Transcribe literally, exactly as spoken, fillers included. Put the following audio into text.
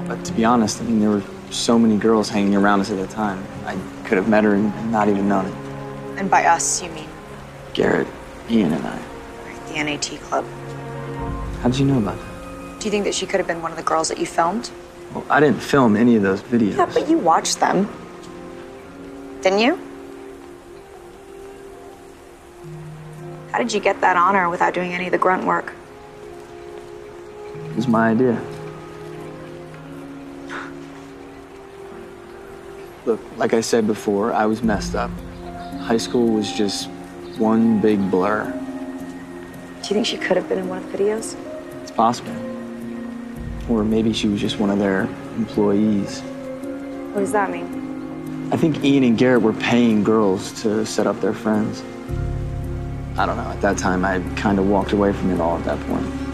But to be honest, I mean, there were so many girls hanging around us at the time. I could have met her and not even known it. And by us, you mean? Garrett, Ian, and I. The N A T club. How did you know about that? Do you think that she could have been one of the girls that you filmed? Well, I didn't film any of those videos. Yeah, but you watched them. Didn't you? How did you get that honor without doing any of the grunt work? It was my idea. Look, like I said before, I was messed up. High school was just one big blur. Do you think she could have been in one of the videos? It's possible. Or maybe she was just one of their employees. What does that mean? I think Ian and Garrett were paying girls to set up their friends. I don't know, at that time I kind of walked away from it all at that point.